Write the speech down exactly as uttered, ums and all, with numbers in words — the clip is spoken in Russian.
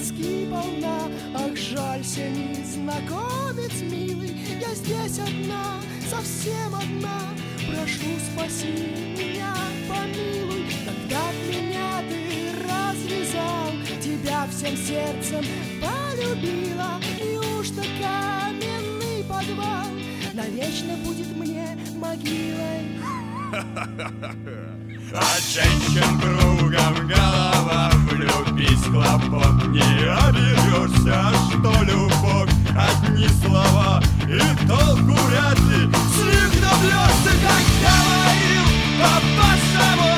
тоски полна. Ах, жалься, незнакомец милый, я здесь одна, совсем одна. Прошу, спаси меня, помилуй, когда от меня ты развязал. Тебя всем сердцем полюбила, неужто каменный подвал навечно будет мне могилой? От женщин кругом голова, влюбись, хлопок, не оберешься, что любовь одни слова, и толку вряд ли с них добьешься, как говорил папаша мой.